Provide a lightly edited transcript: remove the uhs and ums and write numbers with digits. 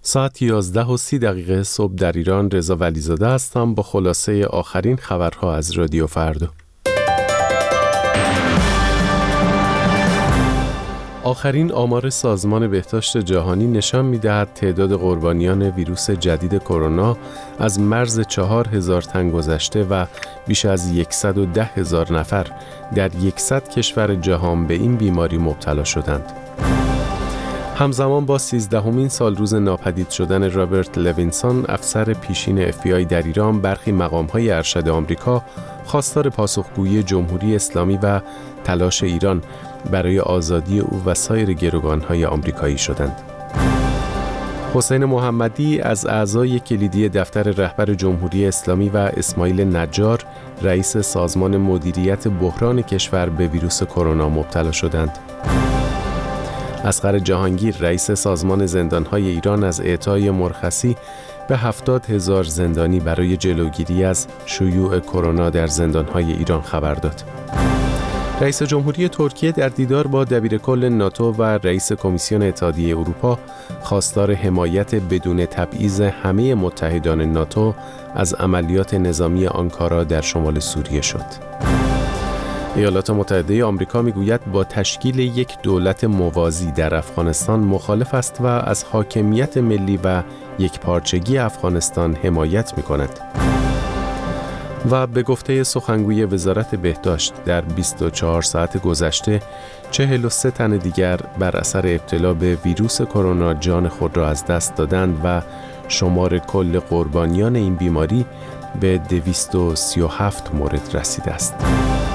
ساعت 11:30 صبح در ایران. رضا ولیزاده هستم با خلاصه آخرین خبرها از رادیو فردا. آخرین آمار سازمان بهداشت جهانی نشان می‌دهد تعداد قربانیان ویروس جدید کرونا از مرز 4000 تن گذشته و بیش از 110,000 نفر در 100 کشور جهان به این بیماری مبتلا شدند. همزمان با 13مین سالروز ناپدید شدن رابرت لوینسون، افسر پیشین FBI در ایران، برخی مقام‌های ارشد آمریکا خواستار پاسخگویی جمهوری اسلامی و تلاش ایران برای آزادی او و سایر گروگان‌های آمریکایی شدند. حسین محمدی از اعضای کلیدی دفتر رهبر جمهوری اسلامی و اسماعیل نجار، رئیس سازمان مدیریت بحران کشور، به ویروس کرونا مبتلا شدند. اصغر جهانگیر، رئیس سازمان زندان‌های ایران، از اعطای مرخصی به 70,000 زندانی برای جلوگیری از شیوع کرونا در زندان‌های ایران خبر داد. رئیس جمهوری ترکیه در دیدار با دبیرکل ناتو و رئیس کمیسیون اتحادیه اروپا خواستار حمایت بدون تبعیض همه متحدان ناتو از عملیات نظامی آنکارا در شمال سوریه شد. ایالات متحده آمریکا میگوید با تشکیل یک دولت موازی در افغانستان مخالف است و از حاکمیت ملی و یکپارچگی افغانستان حمایت می‌کند. و به گفته سخنگوی وزارت بهداشت، در 24 ساعت گذشته 43 تن دیگر بر اثر ابتلا به ویروس کرونا جان خود را از دست دادند و شمار کل قربانیان این بیماری به 237 مورد رسیده است.